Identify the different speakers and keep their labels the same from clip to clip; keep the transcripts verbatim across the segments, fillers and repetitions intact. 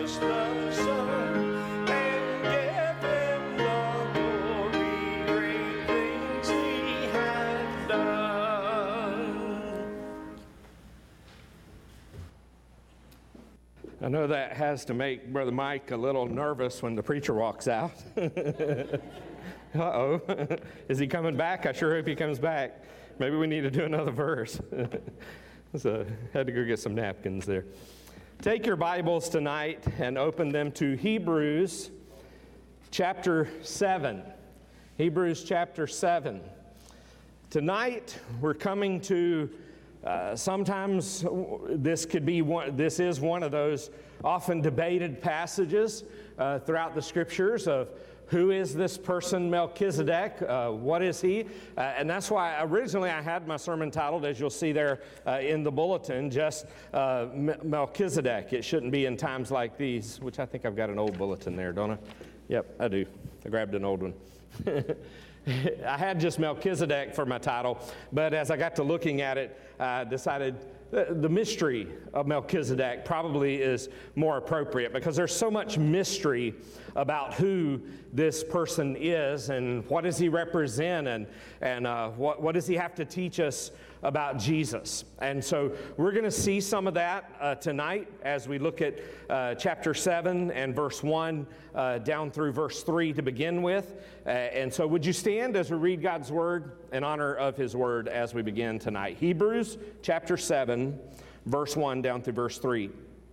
Speaker 1: touch the Son and give him the glory, great things he hath done. I know that has to make Brother Mike a little nervous when the preacher walks out. Uh-oh. Is he coming back? I sure hope he comes back. Maybe we need to do another verse. So, had to go get some napkins there. Take your Bibles tonight and open them to Hebrews chapter seven. Hebrews chapter seven. Tonight, we're coming to, uh, sometimes this could be one, this is one of those often debated passages uh, throughout the Scriptures of who is this person, Melchizedek? Uh, what is he? Uh, and that's why originally I had my sermon titled, as you'll see there uh, in the bulletin, just uh, M- Melchizedek. It shouldn't be in times like these, which I think I've got an old bulletin there, don't I? Yep, I do. I grabbed an old one. I had just Melchizedek for my title, but as I got to looking at it, I decided the mystery of Melchizedek probably is more appropriate because there's so much mystery about who this person is and what does he represent and, and uh, what, what does he have to teach us about Jesus. And so we're going to see some of that uh, tonight as we look at uh, chapter seven and verse one uh, down through verse three to begin with. Uh, and so would you stand as we read God's Word in honor of His Word as we begin tonight. Hebrews chapter seven, verse one down through verse three.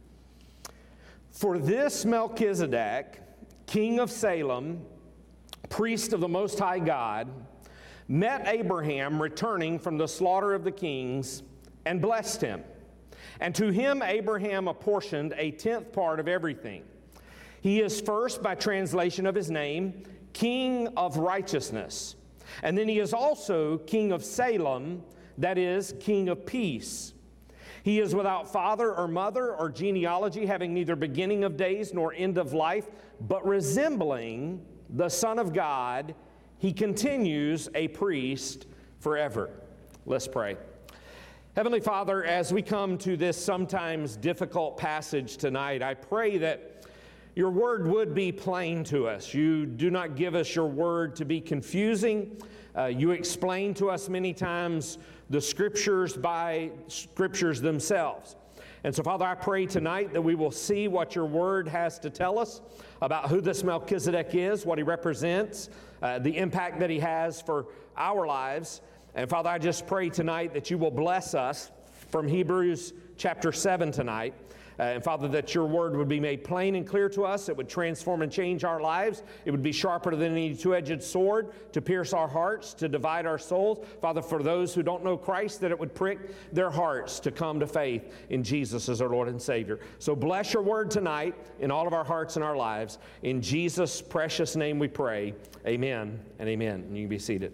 Speaker 1: For this Melchizedek, king of Salem, priest of the Most High God, met Abraham returning from the slaughter of the kings and blessed him. And to him Abraham apportioned a tenth part of everything. He is first, by translation of his name, King of Righteousness. And then he is also King of Salem, that is, King of Peace. He is without father or mother or genealogy, having neither beginning of days nor end of life, but resembling the Son of God, he continues a priest forever. Let's pray. Heavenly Father, as we come to this sometimes difficult passage tonight, I pray that your word would be plain to us. You do not give us your word to be confusing. Uh, you explain to us many times the Scriptures by Scriptures themselves. And so, Father, I pray tonight that we will see what your word has to tell us about who this Melchizedek is, what he represents, uh, the impact that he has for our lives. And, Father, I just pray tonight that you will bless us from Hebrews chapter seven tonight. Uh, and, Father, that your word would be made plain and clear to us. It would transform and change our lives. It would be sharper than any two-edged sword to pierce our hearts, to divide our souls. Father, for those who don't know Christ, that it would prick their hearts to come to faith in Jesus as our Lord and Savior. So bless your word tonight in all of our hearts and our lives. In Jesus' precious name we pray. Amen and amen. And you can be seated.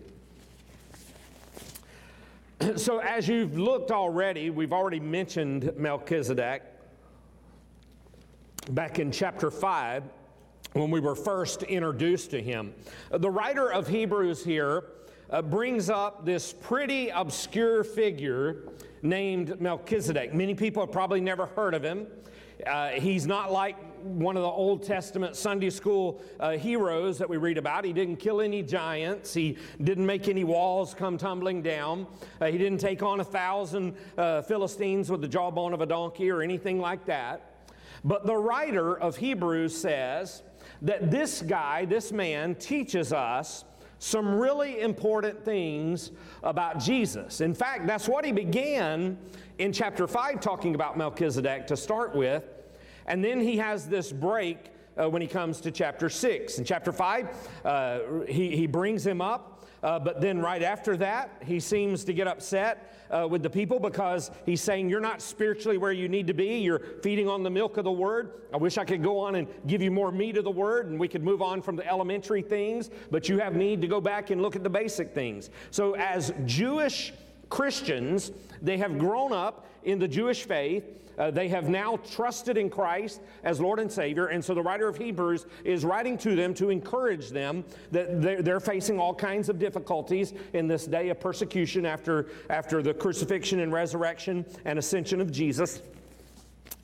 Speaker 1: So as you've looked already, we've already mentioned Melchizedek back in chapter five, when we were first introduced to him. The writer of Hebrews here uh, brings up this pretty obscure figure named Melchizedek. Many people have probably never heard of him. Uh, he's not like one of the Old Testament Sunday school uh, heroes that we read about. He didn't kill any giants. He didn't make any walls come tumbling down. Uh, he didn't take on a thousand uh, Philistines with the jawbone of a donkey or anything like that. But the writer of Hebrews says that this guy, this man, teaches us some really important things about Jesus. In fact, that's what he began in chapter five, talking about Melchizedek to start with. And then he has this break uh, when he comes to chapter six. In chapter five, uh, he, he brings him up. Uh, but then right after that, he seems to get upset uh, with the people because he's saying, you're not spiritually where you need to be. You're feeding on the milk of the Word. I wish I could go on and give you more meat of the Word, and we could move on from the elementary things, but you have need to go back and look at the basic things. So as Jewish Christians, they have grown up in the Jewish faith. Uh, they have now trusted in Christ as Lord and Savior, and so the writer of Hebrews is writing to them to encourage them that they're, they're facing all kinds of difficulties in this day of persecution after, after the crucifixion and resurrection and ascension of Jesus.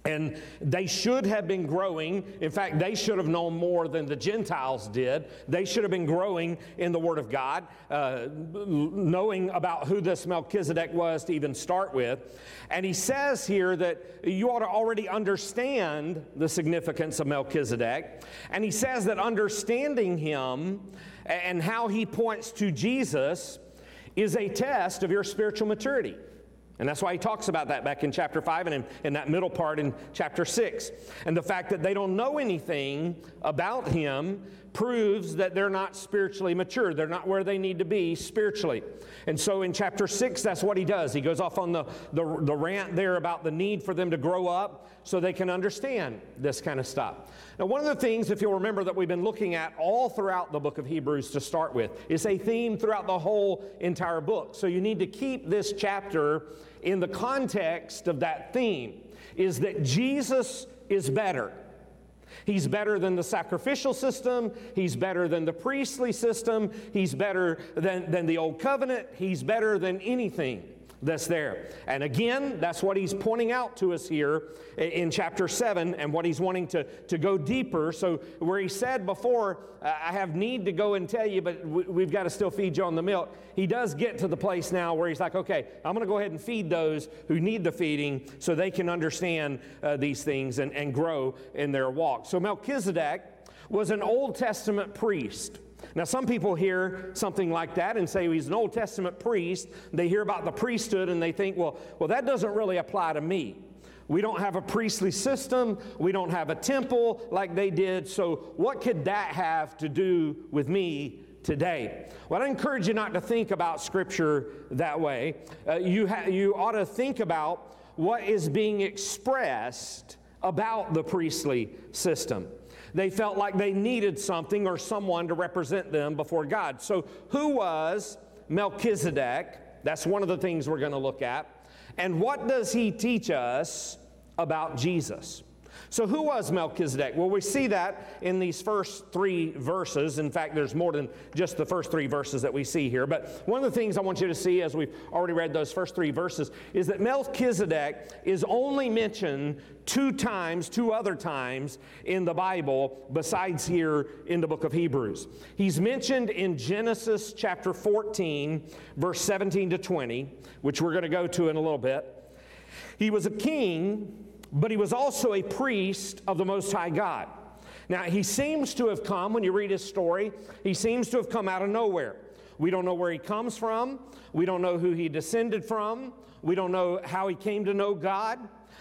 Speaker 1: And they should have been growing. In fact, they should have known more than the Gentiles did. They should have been growing in the Word of God, uh, knowing about who this Melchizedek was to even start with. And he says here that you ought to already understand the significance of Melchizedek. And he says that understanding him and how he points to Jesus is a test of your spiritual maturity. And that's why he talks about that back in chapter five and in, in that middle part in chapter six. And the fact that they don't know anything about him proves that they're not spiritually mature. They're not where they need to be spiritually. And so in chapter six, that's what he does. He goes off on the, the, the rant there about the need for them to grow up so they can understand this kind of stuff. Now, one of the things, if you'll remember, that we've been looking at all throughout the book of Hebrews to start with is a theme throughout the whole entire book. So you need to keep this chapter in the context of that theme, is that Jesus is better. He's better than the sacrificial system. He's better than the priestly system. He's better than, than the old covenant. He's better than anything that's there. And again, that's what he's pointing out to us here in chapter seven and what he's wanting to, to go deeper. So where he said before, I have need to go and tell you, but we've got to still feed you on the milk. He does get to the place now where he's like, okay, I'm going to go ahead and feed those who need the feeding so they can understand uh, these things and, and grow in their walk. So Melchizedek was an Old Testament priest. Now, some people hear something like that and say he's an Old Testament priest. They hear about the priesthood and they think, well, well, that doesn't really apply to me. We don't have a priestly system. We don't have a temple like they did. So what could that have to do with me today? Well, I encourage you not to think about Scripture that way. Uh, you, ha- you ought to think about what is being expressed about the priestly system. They felt like they needed something or someone to represent them before God. So who was Melchizedek? That's one of the things we're going to look at. And what does he teach us about Jesus? So who was Melchizedek? Well, we see that in these first three verses. In fact, there's more than just the first three verses that we see here. But one of the things I want you to see, as we've already read those first three verses, is that Melchizedek is only mentioned two times, two other times in the Bible besides here in the book of Hebrews. He's mentioned in Genesis chapter fourteen, verse seventeen to twenty, which we're going to go to in a little bit. He was a king, but he was also a priest of the Most High God. Now, he seems to have come, when you read his story, he seems to have come out of nowhere. We don't know where he comes from. We don't know who he descended from. We don't know how he came to know God,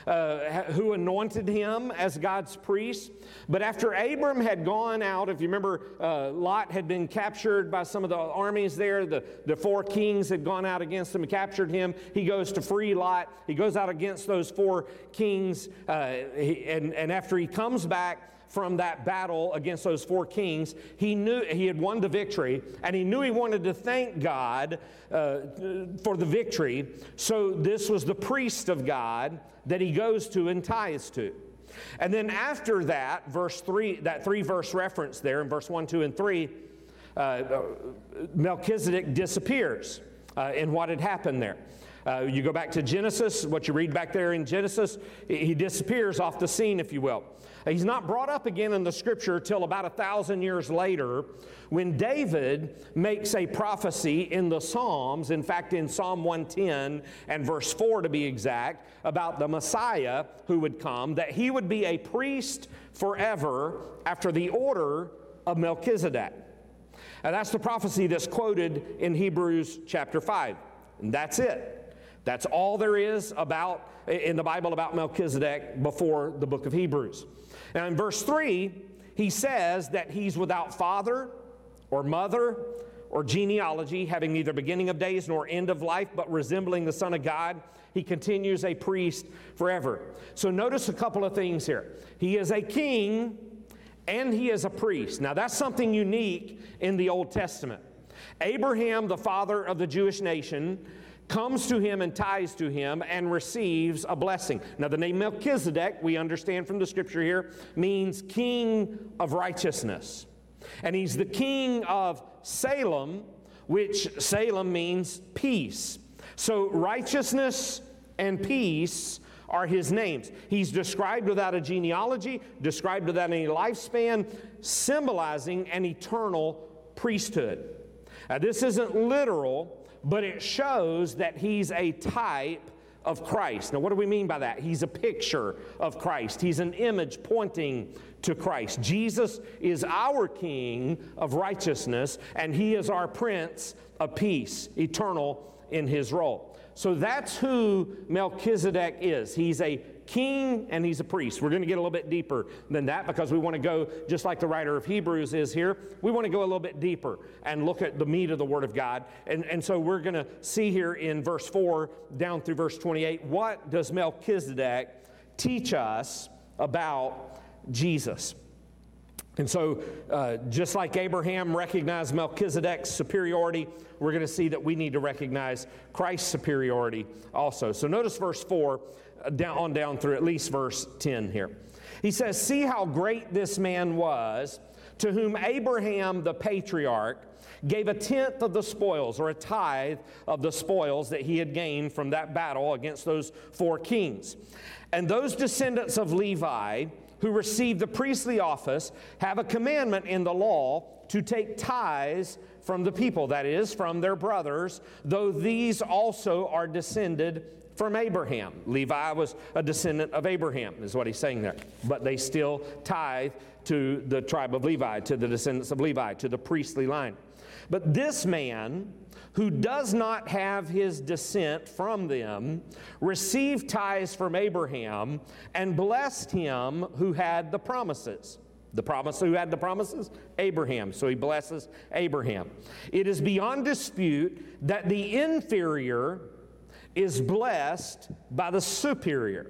Speaker 1: uh, who anointed him as God's priest. But after Abram had gone out, if you remember, uh, Lot had been captured by some of the armies there. The, the four kings had gone out against him and captured him. He goes to free Lot. He goes out against those four kings. Uh, he, and, and after he comes back from that battle against those four kings, he knew he had won the victory, and he knew he wanted to thank God uh, for the victory. So this was the priest of God that he goes to and tithes to. And then after that, verse three, that three-verse reference there in verse one, two, and three, uh, Melchizedek disappears uh, in what had happened there. Uh, you go back to Genesis, what you read back there in Genesis, he disappears off the scene, if you will. He's not brought up again in the Scripture till about a thousand years later when David makes a prophecy in the Psalms, in fact in Psalm one ten and verse four to be exact, about the Messiah who would come, that he would be a priest forever after the order of Melchizedek. And that's the prophecy that's quoted in Hebrews chapter five. And that's it. That's all there is about in the Bible about Melchizedek before the book of Hebrews. Now in verse three, he says that he's without father or mother or genealogy, having neither beginning of days nor end of life, but resembling the Son of God. He continues a priest forever. So notice a couple of things here. He is a king and he is a priest. Now that's something unique in the Old Testament. Abraham, the father of the Jewish nation, comes to him and tithes to him and receives a blessing. Now the name Melchizedek, we understand from the Scripture here, means king of righteousness. And he's the king of Salem, which Salem means peace. So righteousness and peace are his names. He's described without a genealogy, described without any lifespan, symbolizing an eternal priesthood. Now, this isn't literal, but it shows that he's a type of Christ. Now, what do we mean by that? He's a picture of Christ. He's an image pointing to Christ. Jesus is our King of righteousness, and he is our Prince of Peace, eternal in his role. So that's who Melchizedek is. He's a king and he's a priest. We're going to get a little bit deeper than that because we want to go, just like the writer of Hebrews is here, we want to go a little bit deeper and look at the meat of the Word of God. And, and so we're going to see here in verse four down through verse twenty-eight, what does Melchizedek teach us about Jesus? And so, uh, just like Abraham recognized Melchizedek's superiority, we're going to see that we need to recognize Christ's superiority also. So notice verse four, uh, down, on down through at least verse ten here. He says, "See how great this man was, to whom Abraham the patriarch gave a tenth of the spoils," or a tithe of the spoils that he had gained from that battle against those four kings. "And those descendants of Levi who received the priestly office have a commandment in the law to take tithes from the people," that is, from their brothers, "though these also are descended from Abraham." Levi was a descendant of Abraham, is what he's saying there. But they still tithe to the tribe of Levi, to the descendants of Levi, to the priestly line. "But this man, who does not have his descent from them, received tithes from Abraham and blessed him who had the promises." The promise, who had the promises? Abraham. So he blesses Abraham. "It is beyond dispute that the inferior is blessed by the superior.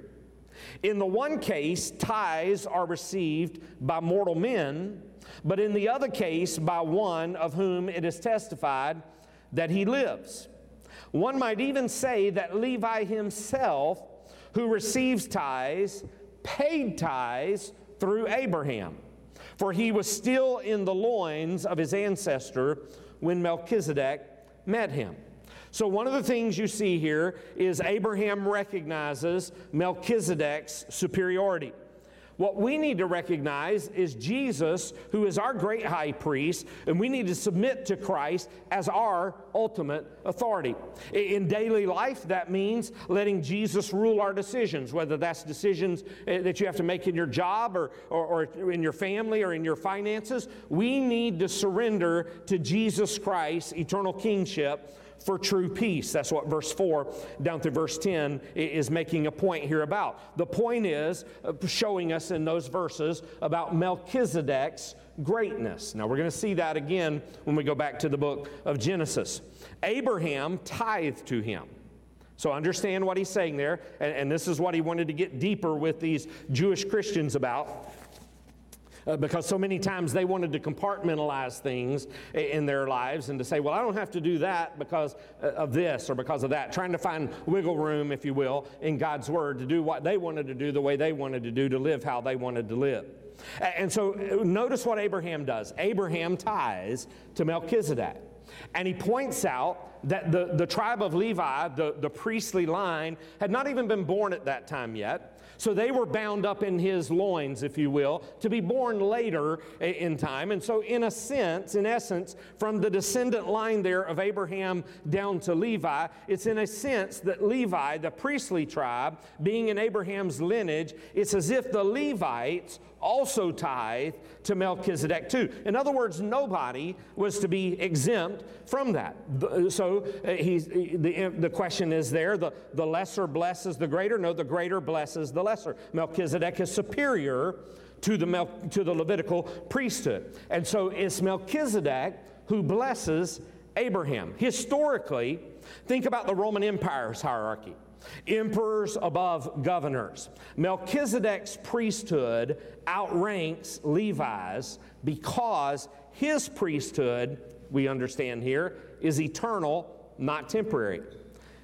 Speaker 1: In the one case, tithes are received by mortal men, but in the other case, by one of whom it is testified that he lives. One might even say that Levi himself, who receives tithes, paid tithes through Abraham, for he was still in the loins of his ancestor when Melchizedek met him." So one of the things you see here is Abraham recognizes Melchizedek's superiority. What we need to recognize is Jesus, who is our great high priest, and we need to submit to Christ as our ultimate authority. In daily life, that means letting Jesus rule our decisions, whether that's decisions that you have to make in your job or, or, or in your family or in your finances. We need to surrender to Jesus Christ's eternal kingship for true peace. That's what verse four down through verse ten is making a point here about. The point is showing us in those verses about Melchizedek's greatness. Now we're going to see that again when we go back to the book of Genesis. Abraham tithed to him. So understand what he's saying there, and, and this is what he wanted to get deeper with these Jewish Christians about. Uh, because so many times they wanted to compartmentalize things in their lives and to say, well, I don't have to do that because of this or because of that, trying to find wiggle room, if you will, in God's Word to do what they wanted to do the way they wanted to do, to live how they wanted to live. And so notice what Abraham does. Abraham tithes to Melchizedek. And he points out that the, the tribe of Levi, the, the priestly line, had not even been born at that time yet. So they were bound up in his loins, if you will, to be born later in time. And so in a sense, in essence, from the descendant line there of Abraham down to Levi, it's in a sense that Levi, the priestly tribe, being in Abraham's lineage, it's as if the Levites also tithe to Melchizedek too. In other words, nobody was to be exempt from that. So uh, he's, the, the question is there, the, the lesser blesses the greater? No, the greater blesses the lesser. Melchizedek is superior to the, Mel, to the Levitical priesthood. And so it's Melchizedek who blesses Abraham. Historically, think about the Roman Empire's hierarchy. Emperors above governors. Melchizedek's priesthood outranks Levi's because his priesthood, we understand here, is eternal, not temporary.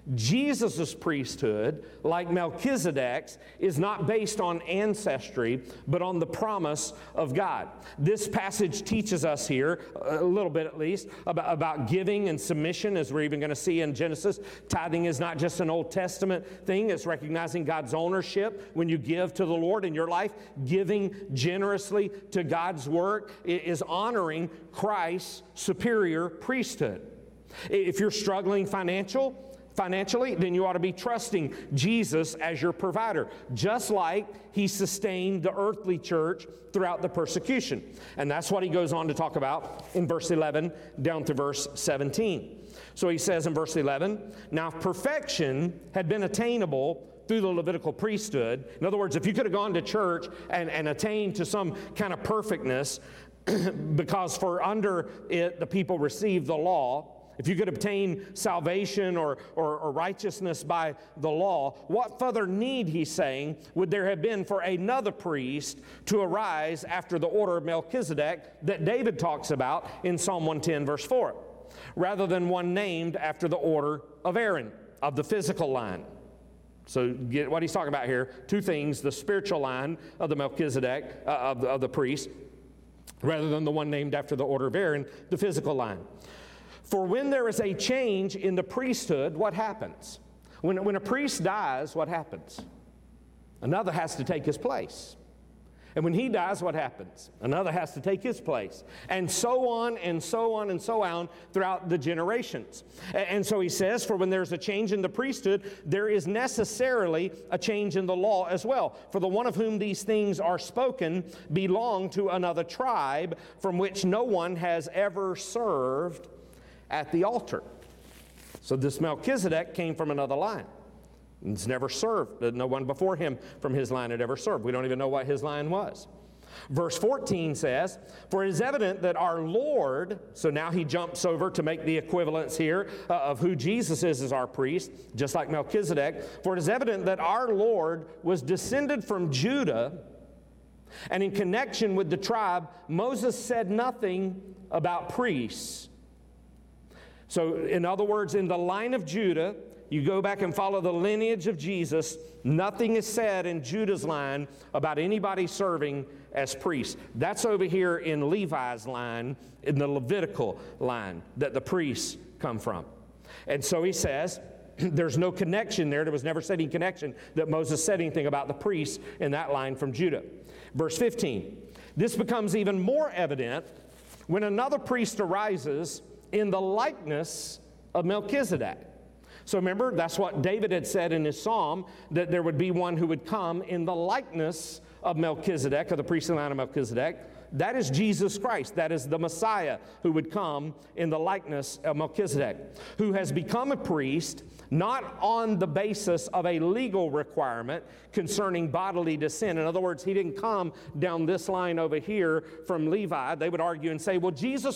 Speaker 1: Jesus' priesthood, like Melchizedek's, is not based on ancestry, but on the promise of God. This passage teaches us here, a little bit at least, about, about giving and submission, as we're even going to see in Genesis. Tithing is not just an Old Testament thing. It's recognizing God's ownership when you give to the Lord in your life. Giving generously to God's work is honoring Christ's superior priesthood. If you're struggling financial, Financially, then you ought to be trusting Jesus as your provider, just like he sustained the earthly church throughout the persecution. And that's what he goes on to talk about in verse eleven down to verse seventeen. So he says in verse eleven, now if perfection had been attainable through the Levitical priesthood, in other words, if you could have gone to church and, and attained to some kind of perfectness, because for under it the people received the law, if you could obtain salvation or, or, or righteousness by the law, what further need, he's saying, would there have been for another priest to arise after the order of Melchizedek that David talks about in Psalm one ten, verse four, rather than one named after the order of Aaron, of the physical line? So get what he's talking about here, two things: the spiritual line of the Melchizedek, uh, of, the, of the priest, rather than the one named after the order of Aaron, the physical line. For when there is a change in the priesthood, what happens? When, when a priest dies, what happens? Another has to take his place. And when he dies, what happens? Another has to take his place. And so on and so on and so on throughout the generations. And so he says, for when there's a change in the priesthood, there is necessarily a change in the law as well. For the one of whom these things are spoken belonged to another tribe from which no one has ever served at the altar. So this Melchizedek came from another line. It's never served. No one before him from his line had ever served. We don't even know what his line was. Verse fourteen says, for it is evident that our Lord, so now he jumps over to make the equivalence here uh, of who Jesus is as our priest, just like Melchizedek. For it is evident that our Lord was descended from Judah, and in connection with the tribe, Moses said nothing about priests. So, in other words, in the line of Judah, you go back and follow the lineage of Jesus, nothing is said in Judah's line about anybody serving as priests. That's over here in Levi's line, in the Levitical line that the priests come from. And so he says, there's no connection there. There was never said any connection that Moses said anything about the priests in that line from Judah. Verse fifteen, this becomes even more evident when another priest arises in the likeness of Melchizedek. So remember, that's what David had said in his psalm, that there would be one who would come in the likeness of Melchizedek, of the priestly line of Melchizedek. That is Jesus Christ. That is the Messiah who would come in the likeness of Melchizedek, who has become a priest not on the basis of a legal requirement concerning bodily descent. In other words, he didn't come down this line over here from Levi. They would argue and say, well, Jesus